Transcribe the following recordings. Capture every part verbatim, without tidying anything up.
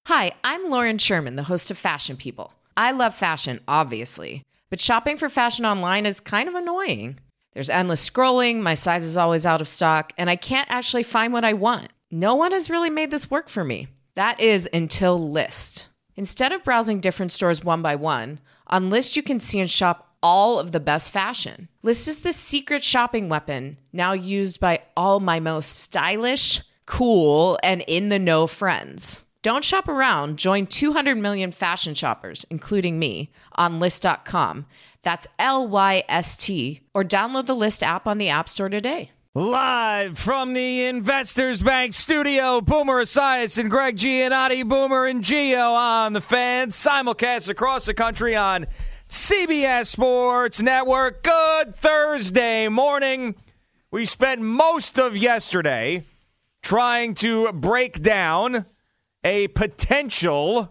Hi, I'm Lauren Sherman, the host of Fashion People. I love fashion, obviously, but shopping for fashion online is kind of annoying. There's endless scrolling, my size is always out of stock, and I can't actually find what I want. No one has really made this work for me. That is until Lyst. Instead of browsing different stores one by one, on Lyst you can see and shop all of the best fashion. Lyst is the secret shopping weapon, now used by all my most stylish, cool, and in-the-know friends. Don't shop around. Join two hundred million fashion shoppers, including me, on Lyst dot com. That's L Y S T. Or download the Lyst app on the App Store today. Live from the Investors Bank studio, Boomer Esiason and Greg Giannotti, Boomer and Gio on the Fan, simulcast across the country on C B S Sports Network. Good Thursday morning. We spent most of yesterday trying to break down a potential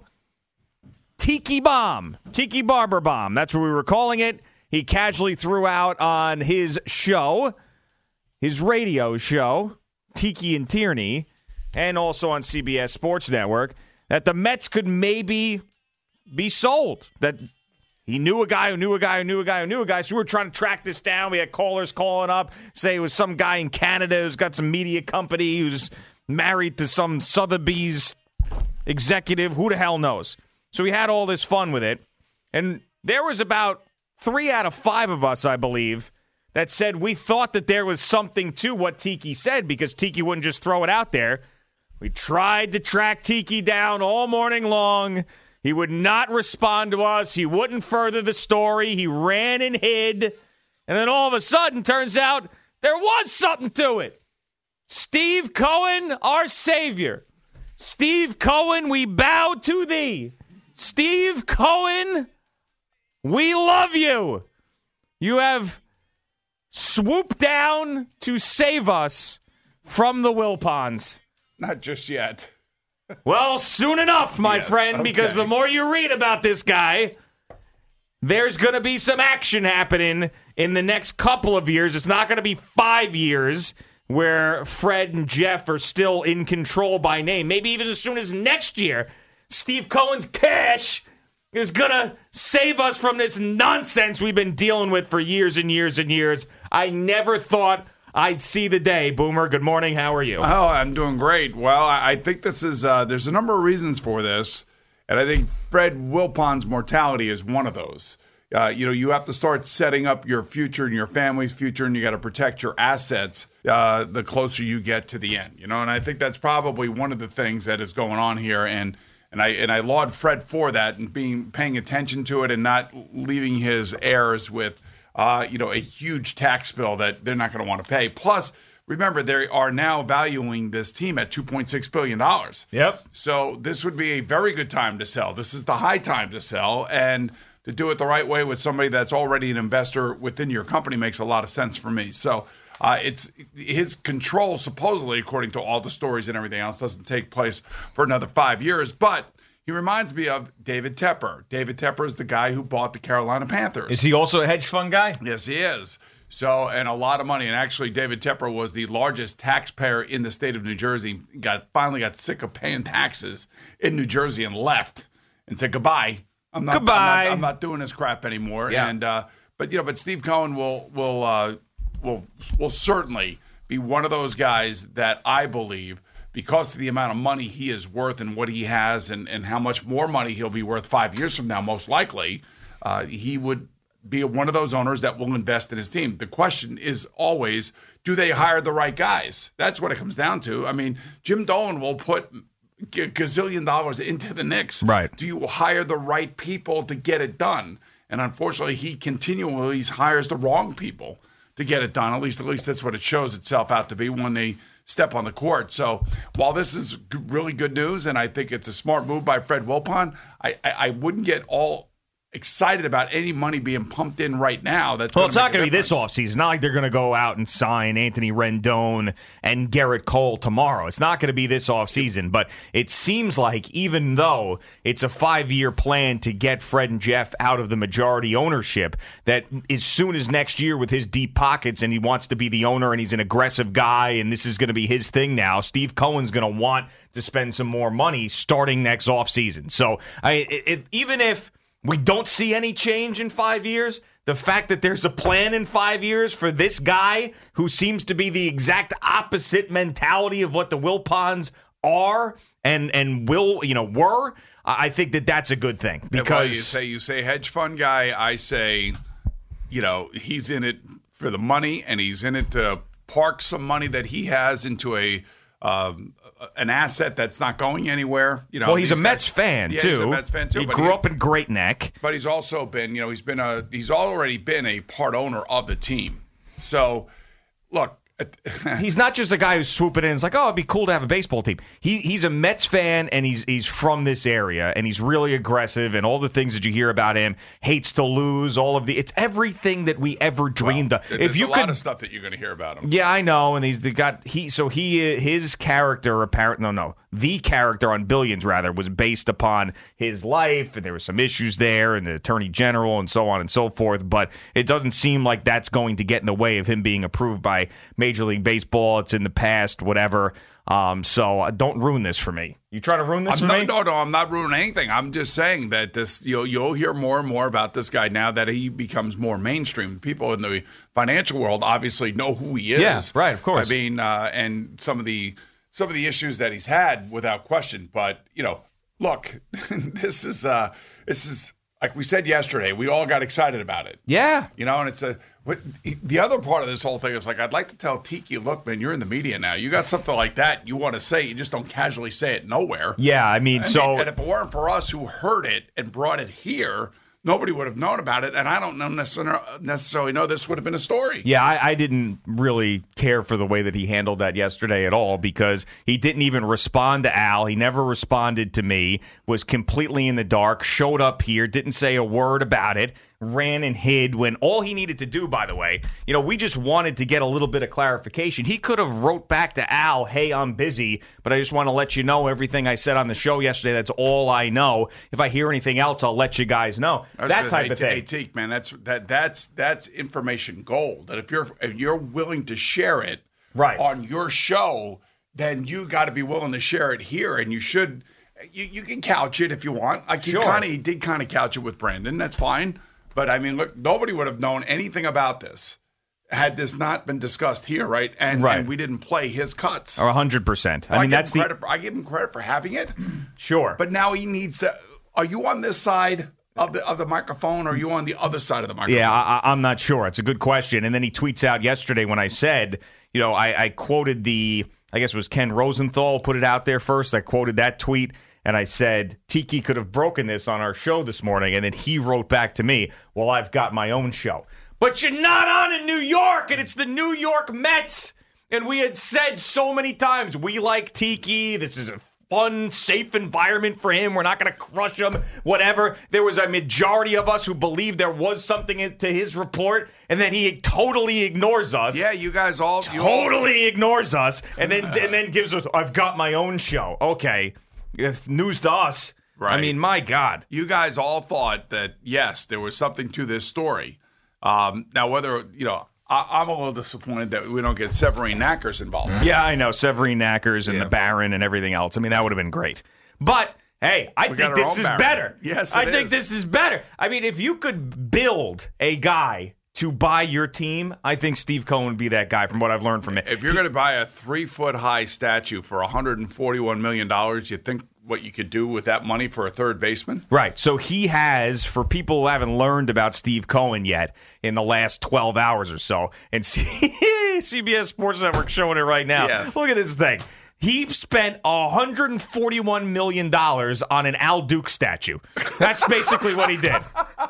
Tiki bomb, Tiki Barber bomb. That's what we were calling it. He casually threw out on his show, his radio show, Tiki and Tierney, and also on C B S Sports Network, that the Mets could maybe be sold. That he knew a guy who knew a guy who knew a guy who knew a guy. So we were trying to track this down. We had callers calling up, say it was some guy in Canada who's got some media company who's married to some Sotheby's executive, who the hell knows? So we had all this fun with it, and there was about three out of five of us, I believe, that said we thought that there was something to what Tiki said because Tiki wouldn't just throw it out there. We tried to track Tiki down all morning long. He would not respond to us. He wouldn't further the story. He ran and hid, and then all of a sudden, turns out there was something to it. Steve Cohen, our savior. Steve Cohen, we bow to thee. Steve Cohen, we love you. You have swooped down to save us from the Wilpons. Not just yet. Well, soon enough, my yes, friend, okay. because the more you read about this guy, there's going to be some action happening in the next couple of years. It's not going to be five years where Fred and Jeff are still in control by name. Maybe even as soon as next year, Steve Cohen's cash is going to save us from this nonsense we've been dealing with for years and years and years. I never thought I'd see the day. Boomer, good morning. How are you? Oh, I'm doing great. Well, I I think this is, uh, there's a number of reasons for this, and I think Fred Wilpon's mortality is one of those. Uh, you know, you have to start setting up your future and your family's future, and you got to protect your assets uh, the closer you get to the end. You know, and I think that's probably one of the things that is going on here. And and I and I laud Fred for that and being paying attention to it and not leaving his heirs with, uh, you know, a huge tax bill that they're not going to want to pay. Plus, remember, they are now valuing this team at two point six billion dollars. Yep. So this would be a very good time to sell. This is the high time to sell, and to do it the right way with somebody that's already an investor within your company makes a lot of sense for me. So uh, it's his control, supposedly, according to all the stories and everything else, doesn't take place for another five years. But he reminds me of David Tepper. David Tepper is the guy who bought the Carolina Panthers. Is he also a hedge fund guy? Yes, he is. So, and a lot of money. And actually, David Tepper was the largest taxpayer in the state of New Jersey. Got finally got sick of paying taxes in New Jersey and left and said goodbye. I'm not, Goodbye. I'm not, I'm not doing this crap anymore. Yeah. And uh, but you know, but Steve Cohen will will uh, will will certainly be one of those guys that I believe, because of the amount of money he is worth and what he has, and, and how much more money he'll be worth five years from now, most likely, uh, he would be one of those owners that will invest in his team. The question is always, do they hire the right guys? That's what it comes down to. I mean, Jim Dolan will put a gazillion dollars into the Knicks. Right. Do you hire the right people to get it done? And unfortunately, he continually hires the wrong people to get it done. At least, at least that's what it shows itself out to be when they step on the court. So while this is g- really good news, and I think it's a smart move by Fred Wilpon, I, I, I wouldn't get all excited about any money being pumped in right now. That's well, it's not going to be this offseason. Not like they're going to go out and sign Anthony Rendon and Garrett Cole tomorrow. It's not going to be this offseason. But it seems like even though it's a five-year plan to get Fred and Jeff out of the majority ownership, that as soon as next year with his deep pockets and he wants to be the owner and he's an aggressive guy and this is going to be his thing now, Steve Cohen's going to want to spend some more money starting next offseason. So I, it, even if we don't see any change in five years, the fact that there's a plan in five years for this guy who seems to be the exact opposite mentality of what the Wilpons are and and will you know were, I think that that's a good thing because well, you say you say hedge fund guy, I say, you know, he's in it for the money and he's in it to park some money that he has into a um, an asset that's not going anywhere. You know, well, he's a guys, Mets fan yeah, too. He's a Mets fan too. He but grew he, up in Great Neck, but he's also been, you know, he's been a he's already been a part owner of the team. So, look. He's not just a guy who's swooping in. It's like, oh, it'd be cool to have a baseball team. He he's a Mets fan, and he's he's from this area, and he's really aggressive, and all the things that you hear about him. Hates to lose. All of the it's everything that we ever dreamed well, of. There's If you a could, lot of stuff that you're going to hear about him. Yeah, I know, and he's the got he. So he his character apparent no no the character on Billions rather was based upon his life, and there were some issues there, and the attorney general, and so on and so forth. But it doesn't seem like that's going to get in the way of him being approved by Major League Baseball. It's in the past, whatever. Um, so uh, don't ruin this for me. You try to ruin this I'm for no, me? No, no, I'm not ruining anything. I'm just saying that this you'll you'll hear more and more about this guy now that he becomes more mainstream. People in the financial world obviously know who he is. Yeah, right, of course. I mean, uh, and some of the some of the issues that he's had, without question. But you know, look, this is uh, this is like we said yesterday. We all got excited about it. Yeah, you know, and it's a. What, the other part of this whole thing is like, I'd like to tell Tiki, look, man, you're in the media now. You got something like that you want to say. You just don't casually say it nowhere. Yeah, I mean, I so. Mean, and if it weren't for us who heard it and brought it here, nobody would have known about it. And I don't know necessarily know this would have been a story. Yeah, I, I didn't really care for the way that he handled that yesterday at all because he didn't even respond to Al. He never responded to me, was completely in the dark, showed up here, didn't say a word about it. Ran and hid when all he needed to do, by the way, you know, we just wanted to get a little bit of clarification. He could have wrote back to Al, hey, I'm busy, but I just want to let you know everything I said on the show yesterday. That's all I know. If I hear anything else, I'll let you guys know. That That's type hey, of thing. Hey, Teak, man, that's that that's that's information gold. That if you're if you're willing to share it right. on your show, then you got to be willing to share it here, and you should. You, you can couch it if you want. Like he sure. kind of he did kind of couch it with Brandon. That's fine. But, I mean, look, nobody would have known anything about this had this not been discussed here, right? And, right. and we didn't play his cuts. Or one hundred percent. I well, mean, I that's the... For, I give him credit for having it. Sure. But now he needs to... Are you on this side of the of the microphone, or are you on the other side of the microphone? Yeah, I, I'm not sure. It's a good question. And then he tweets out yesterday when I said, you know, I, I quoted the... I guess it was Ken Rosenthal put it out there first. I quoted that tweet. And I said, Tiki could have broken this on our show this morning. And then he wrote back to me, well, I've got my own show. But you're not on in New York, and it's the New York Mets. And we had said so many times, we like Tiki. This is a fun, safe environment for him. We're not going to crush him, whatever. There was a majority of us who believed there was something to his report, and then he totally ignores us. Yeah, you guys all... You totally all... ignores us, and then, and then gives us, I've got my own show. Okay. It's news to us. Right. I mean, my God. You guys all thought that, yes, there was something to this story. Um, now, whether, you know, I, I'm a little disappointed that we don't get Severine Knackers involved. Yeah, I know. Severine Knackers and yeah. the Baron and everything else. I mean, that would have been great. But, hey, I we think this is Baron. better. Yes, it I is. think this is better. I mean, if you could build a guy to buy your team, I think Steve Cohen would be that guy from what I've learned from it. If you're going to buy a three-foot-high statue for one hundred forty-one million dollars, you think what you could do with that money for a third baseman? Right. So he has, for people who haven't learned about Steve Cohen yet in the last twelve hours or so, and C B S Sports Network showing it right now. Yes. Look at this thing. He spent one hundred forty-one million dollars on an Al Duke statue. That's basically what he did.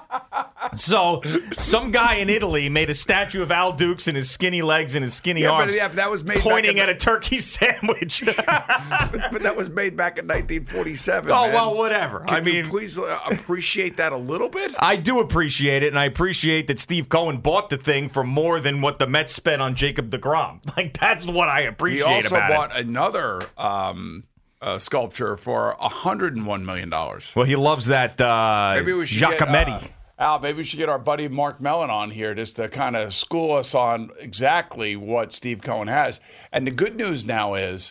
So some guy in Italy made a statue of Al Dukes and his skinny legs and his skinny yeah, arms, but, yeah, but that was made pointing back at in a turkey sandwich. but, but that was made back in nineteen forty-seven. Oh, man. well, whatever. Can I mean, you please uh, appreciate that a little bit? I do appreciate it, and I appreciate that Steve Cohen bought the thing for more than what the Mets spent on Jacob deGrom. Like, that's what I appreciate He also about bought it. another um, uh, sculpture for one hundred one million dollars. Well, he loves that uh, Maybe we should Giacometti. Get, uh, Al, maybe we should get our buddy Mark Mellon on here just to kind of school us on exactly what Steve Cohen has. And the good news now is,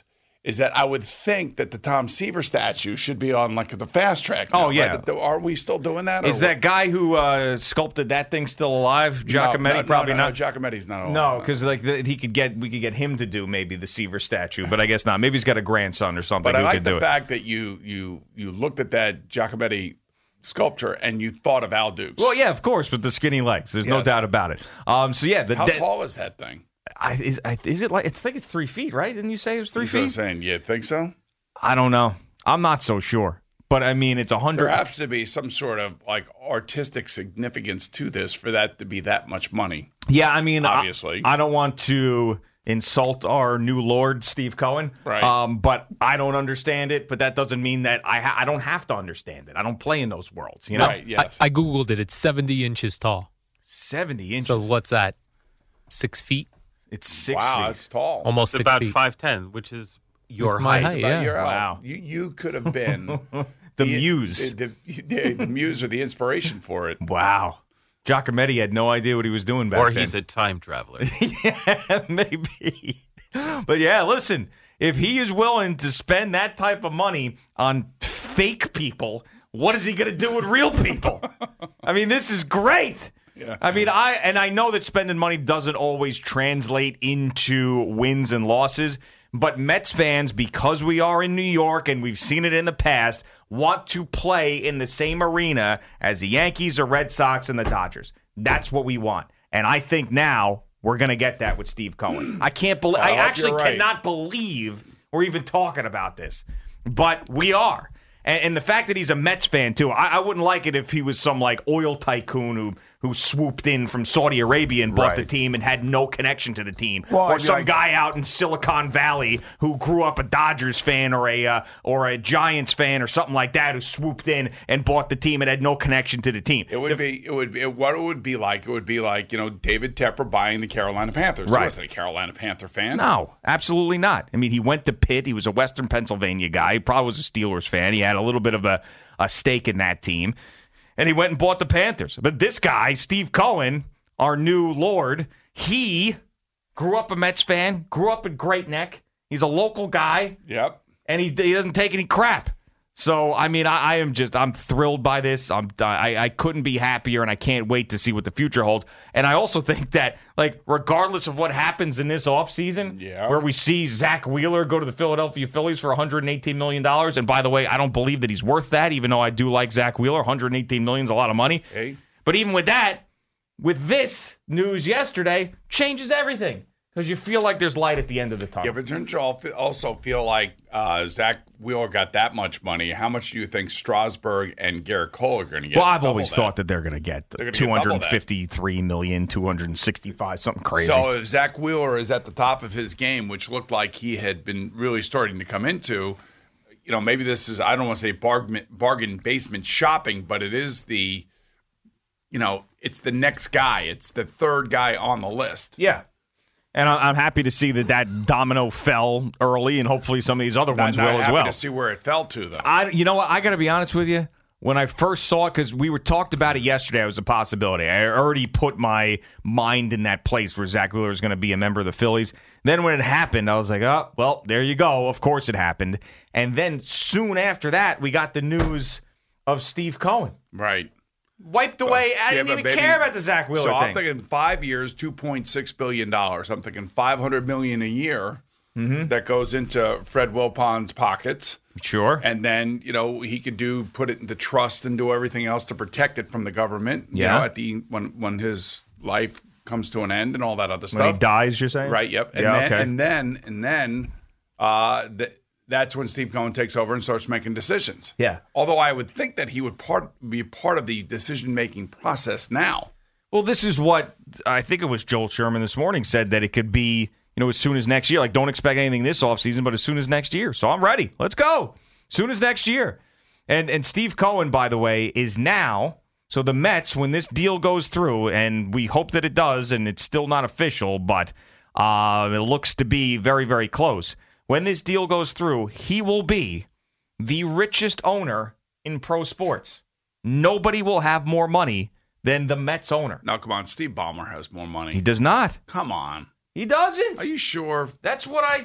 is that I would think that the Tom Seaver statue should be on like the fast track. Oh, now, yeah. Right? Are we still doing that? Is that guy who uh, sculpted that thing still alive? Giacometti? no, no, Probably no, no, not. No, Giacometti's not alive. No, because like the, he could get we could get him to do maybe the Seaver statue, but I guess not. Maybe he's got a grandson or something But I who like could the do it. fact that you you you looked at that Giacometti sculpture and you thought of Al Dukes. Well, yeah, of course, with the skinny legs. There's no Yes. doubt about it. Um, so yeah, the How de- tall is that thing? I, is, I, is it like? It's, I think it's three feet, right? Didn't you say it was three That's what I'm feet? saying. You think so? I don't know. I'm not so sure, but I mean, it's a There hundred. has to be some sort of like artistic significance to this for that to be that much money. Yeah, I mean, Obviously. I, I don't want to insult our new Lord, Steve Cohen. Right. Um, but I don't understand it. But that doesn't mean that I ha- I don't have to understand it. I don't play in those worlds. You know, Right, yes. I, I Googled it. It's seventy inches tall. seventy inches. So what's that? Six feet? It's six wow, feet. that's tall. Almost It's six about feet. five ten, which is your It's my height. height. About yeah. your height. Wow. You you could have been The muse. The, the, the muse or the inspiration for it. Wow. Giacometti had no idea what he was doing back Or then. he's a time traveler. Yeah, maybe. But yeah, listen, if he is willing to spend that type of money on fake people, what is he going to do with real people? I mean, this is great. Yeah. I mean, I and I know that spending money doesn't always translate into wins and losses, but Mets fans, because we are in New York and we've seen it in the past, want to play in the same arena as the Yankees or Red Sox and the Dodgers. That's what we want. And I think now we're going to get that with Steve Cohen. I can't believe I I hope actually you're right. cannot believe we're even talking about this. But we are. And, and the fact that he's a Mets fan, too, I, I wouldn't like it if he was some, like, oil tycoon who who swooped in from Saudi Arabia and bought Right. the team and had no connection to the team. Well, or I'd be some like- guy out in Silicon Valley who grew up a Dodgers fan or a uh, or a Giants fan or something like that who swooped in and bought the team and had no connection to the team. It would be. It would be. What it would be like. It would be like you know David Tepper buying the Carolina Panthers. Right. He wasn't a Carolina Panther fan. No, absolutely not. I mean, he went to Pitt. He was a Western Pennsylvania guy. He probably was a Steelers fan. He had a little bit of a, a stake in that team. And he went and bought the Panthers. But this guy, Steve Cohen, our new Lord, he grew up a Mets fan, grew up in Great Neck. He's a local guy, Yep. and he, he doesn't take any crap. So, I mean, I, I am just, I'm thrilled by this. I'm, I, I couldn't be happier, and I can't wait to see what the future holds. And I also think that, like, regardless of what happens in this offseason, Yeah. where we see Zach Wheeler go to the Philadelphia Phillies for one hundred eighteen million dollars, and by the way, I don't believe that he's worth that, even though I do like Zach Wheeler. one hundred eighteen million dollars is a lot of money. Hey. But even with that, with this news yesterday, changes everything. Because you feel like there's light at the end of the tunnel. Yeah, but don't you all fe- also feel like uh, Zach Wheeler got that much money? How much do you think Strasburg and Garrett Cole are going to get? Well, I've Double always that. thought that they're going to get They're gonna get two double hundred that. fifty-three million dollars, two hundred sixty-five, something crazy. So if Zach Wheeler is at the top of his game, which looked like he had been really starting to come into, you know, maybe this is, I don't want to say bargain, bargain basement shopping, but it is the, you know, it's the next guy. It's the third guy on the list. yeah. And I- I'm happy to see that that domino fell early, and hopefully some of these other Not, ones not will as happy well. to see where it fell to, though. I, you know what? I got to be honest with you. When I first saw it, because we were talked about it yesterday, it was a possibility. I already put my mind in that place where Zach Wheeler is going to be a member of the Phillies. Then when it happened, I was like, oh, well, there you go. Of course it happened. And then soon after that, we got the news of Steve Cohen. right. Wiped away. I Yeah, didn't but even baby- care about the Zach Wheeler So thing. I'm thinking five years, two point six billion dollars. I'm thinking five hundred million dollars a year Mm-hmm. that goes into Fred Wilpon's pockets. Sure. And then, you know, he could do put it into trust and do everything else to protect it from the government. You Yeah. know, at the when when his life comes to an end and all that other when he stuff. dies, you're saying? Right, yep. And Yeah, then okay. and then and then uh th- that's when Steve Cohen takes over and starts making decisions. Yeah. Although I would think that he would part be part of the decision making process now. Well, this is what I think it was Joel Sherman this morning said, that it could be, you know, as soon as next year. Like, don't expect anything this offseason, but as soon as next year. So I'm ready. Let's go. Soon as next year. And and Steve Cohen, by the way, is now, so the Mets, when this deal goes through, and we hope that it does, and it's still not official, but uh, it looks to be very, very close. When this deal goes through, he will be the richest owner in pro sports. Nobody will have more money than the Mets owner. Now, come on, Steve Ballmer has more He money. doesn't. Come on. He doesn't. Are you sure? That's what I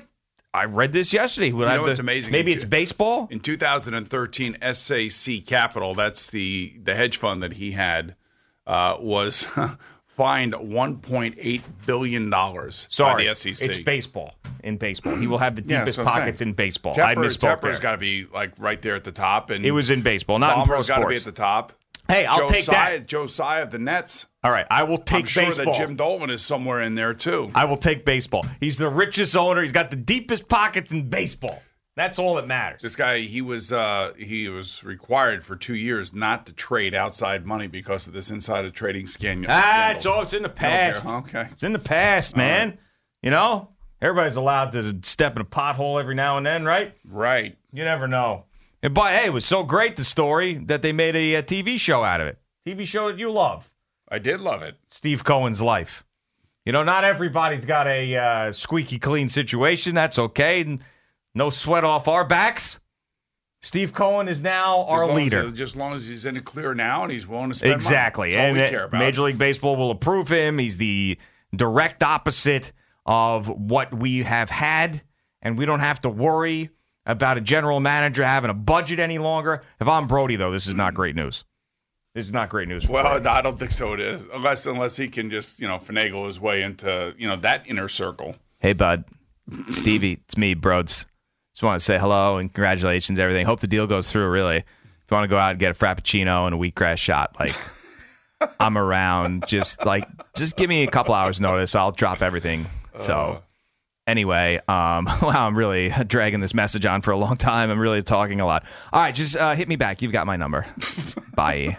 I read this yesterday. Would You I know have what's to- amazing? Maybe In it's two- baseball? In two thousand thirteen, S A C Capital, that's the, the hedge fund that he had, uh, was fined one point eight billion dollars Sorry, by the S E C. it's baseball. In baseball. He will have the Yeah, deepest that's what I'm pockets saying. in baseball. I Tepper, misspoke Tepper's there. got to be like right there at the top. And It was in baseball, not in pro Ballmer's got to be sports. at the top. Hey, I'll take Josiah, that. Josiah of the Nets. All right, I will take I'm sure baseball. that Jim Dolan is somewhere in there, too. I will take baseball. He's the richest owner. He's got the deepest pockets in baseball. That's all that matters. This guy, he was uh, he was required for two years not to trade outside money because of this insider trading scandal. Ah, it's all it's in the past. Okay. It's in the past, man. right. You know, everybody's allowed to step in a pothole every now and then, right? Right. You never know. And but hey, it was so great the story that they made a, a T V show out of it. T V show that you love, I did love it. Steve Cohen's life. You know, not everybody's got a uh, squeaky clean situation. That's okay. And no sweat off our backs. Steve Cohen is now our As long leader. As, just as long as he's in it clear now and he's willing to spend Exactly. money. That's all And we uh, care about. Major League Baseball will approve him. He's the direct opposite of what we have had, and we don't have to worry about a general manager having a budget any longer. If I'm Brody, though, this is not great news. This is not great news for Well, Brody. I don't think so. It is unless unless he can just you know finagle his way into you know that inner circle. Hey, bud. Stevie, it's me, Broads. Just want to say hello and congratulations, everything. Hope the deal goes through, really. If you want to go out and get a Frappuccino and a wheatgrass shot, like, I'm around. Just, like, just give me a couple hours notice. I'll drop everything. So, anyway, um, wow, I'm really dragging this message on for a long time. I'm really talking a lot. All right, just uh, hit me back. You've got my number. Bye.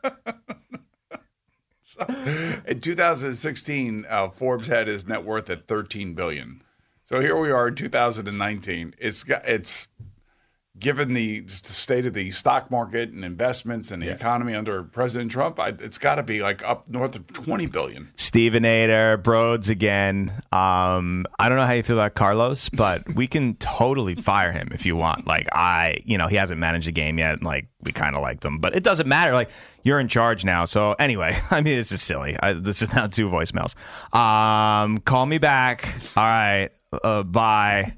In two thousand sixteen, uh, Forbes had his net worth at thirteen billion dollars. So here we are in two thousand nineteen. It's got, it's given the, the state of the stock market and investments and the economy under President Trump, I, it's got to be like up north of twenty billion dollars. Stevenator, Broads again. Um, I don't know how you feel about Carlos, but we can totally fire him if you want. Like, I, you know, he hasn't managed a game yet. And like, we kind of liked him, but it doesn't matter. Like, you're in charge now. So anyway, I mean, this is silly. I, this is now two voicemails. Um, call me back. All right. Uh, bye.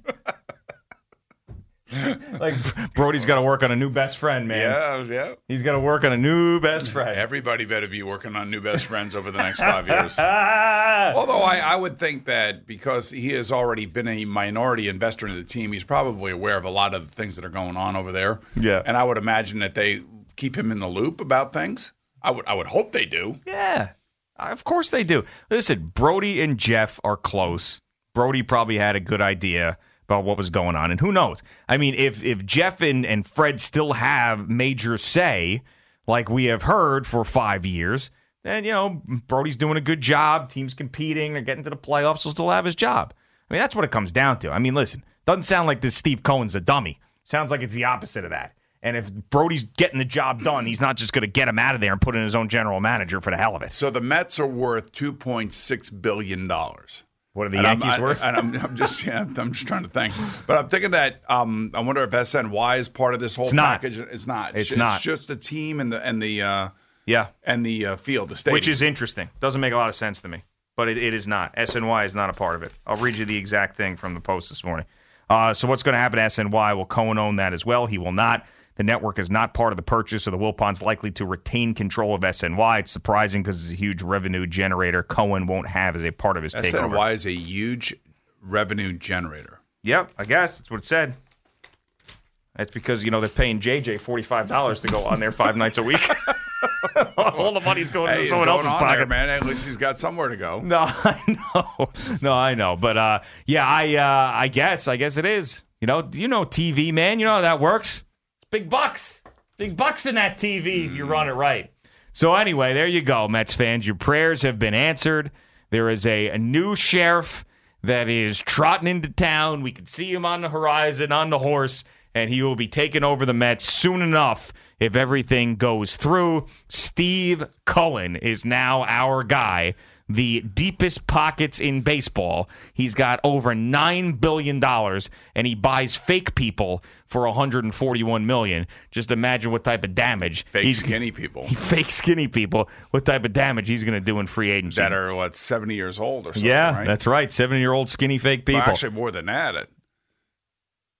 Like, Brody's got to work on a new best friend, man. Yeah, yeah. He's got to work on a new best friend. Everybody better be working on new best friends over the next five years. Although I, I would think that because he has already been a minority investor in the team, he's probably aware of a lot of the things that are going on over there. Yeah. And I would imagine that they keep him in the loop about things. I would I would hope they do. Yeah, of course they do. Listen, Brody and Jeff are close. Brody probably had a good idea about what was going on. And who knows? I mean, if if Jeff and, and Fred still have major say, like we have heard for five years, then, you know, Brody's doing a good job. Team's competing. They're getting to the playoffs. He'll still have his job. I mean, that's what it comes down to. I mean, listen, doesn't sound like this Steve Cohen's a dummy. Sounds like it's the opposite of that. And if Brody's getting the job done, he's not just going to get him out of there and put in his own general manager for the hell of it. So the Mets are worth two point six billion dollars. What are the And I'm- Yankees I- worth? And I'm, I'm just, yeah, I'm just trying to think. But I'm thinking that um, I wonder if S N Y is part of this whole It's not. package. It's not. It's ju- not. It's just the team and the and the uh, Yeah. and the uh, field, the stadium. Which is interesting. Doesn't make a lot of sense to me. But it, it is not. S N Y is not a part of it. I'll read you the exact thing from the Post this morning. Uh, so what's going to happen to S N Y? Will Cohen own that as well? He will not. The network is not part of the purchase, so the Wilpons likely to retain control of S N Y. It's surprising because it's a huge revenue generator Cohen won't have as a part of his S takeover. N Y is a huge revenue generator. Yep, I guess that's what it said. That's because, you know, they're paying J J forty-five dollars to go on there five nights a week. All the money's going Hey, into he's someone going else's on pocket. there, man. At least he's got somewhere to go. No, I know. No, I know. But uh, yeah, I uh, I guess. I guess it is. You know, you know T V, man. You know how that works. It's big bucks. Big bucks in that T V if you run it right. So anyway, there you go, Mets fans. Your prayers have been answered. There is a, a new sheriff that is trotting into town. We can see him on the horizon on the horse, and he will be taking over the Mets soon enough if everything goes through. Steve Cohen is now our guy. The deepest pockets in baseball. He's got over nine billion dollars, and he buys fake people for one hundred forty-one million dollars. Just imagine what type of damage. Fake he's, skinny people Fake skinny people. What type of damage he's going to do in free agency. that are, what, seventy years old or something, yeah, right? that's right. seventy-year-old skinny fake people. Well, actually, more than that. It,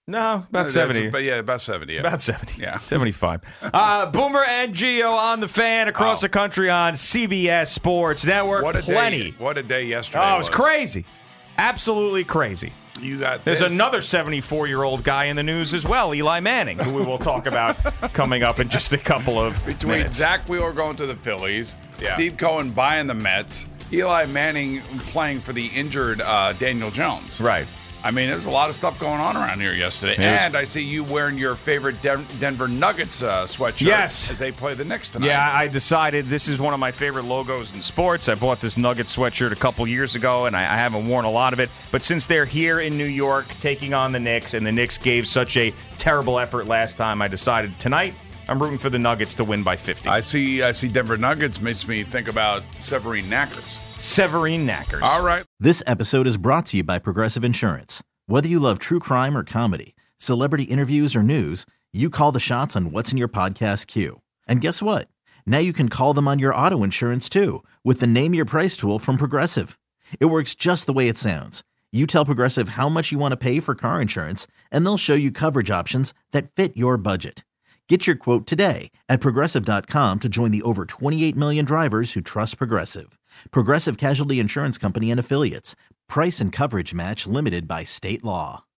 No, about That's- seventy. But yeah, about seventy. Yeah. About seventy. Yeah. seventy-five. Uh, Boomer and Gio on the Fan across Oh. the country on C B S Sports Network. What a Plenty. day! What a day yesterday. Oh, it was crazy. Absolutely crazy. You got There's this. another seventy-four-year-old guy in the news as well, Eli Manning, who we will talk about coming up in just a couple of between minutes. Zach Wheeler going to the Phillies, Yeah. Steve Cohen buying the Mets, Eli Manning playing for the injured uh, Daniel Jones. Right. I mean, there's a lot of stuff going on around here yesterday. Yes. And I see you wearing your favorite Den- Denver Nuggets uh, sweatshirt Yes. as they play the Knicks tonight. Yeah, I decided this is one of my favorite logos in sports. I bought this Nugget sweatshirt a couple years ago, and I, I haven't worn a lot of it. But since they're here in New York taking on the Knicks, and the Knicks gave such a terrible effort last time, I decided tonight I'm rooting for the Nuggets to win by fifty. I see I see Denver Nuggets makes me think about Severine Knackers. Severine Knackers. All right. This episode is brought to you by Progressive Insurance. Whether you love true crime or comedy, celebrity interviews or news, you call the shots on what's in your podcast queue. And guess what? Now you can call them on your auto insurance too with the Name Your Price tool from Progressive. It works just the way it sounds. You tell Progressive how much you want to pay for car insurance, and they'll show you coverage options that fit your budget. Get your quote today at Progressive dot com to join the over twenty-eight million drivers who trust Progressive. Progressive Casualty Insurance Company and Affiliates. Price and coverage match limited by state law.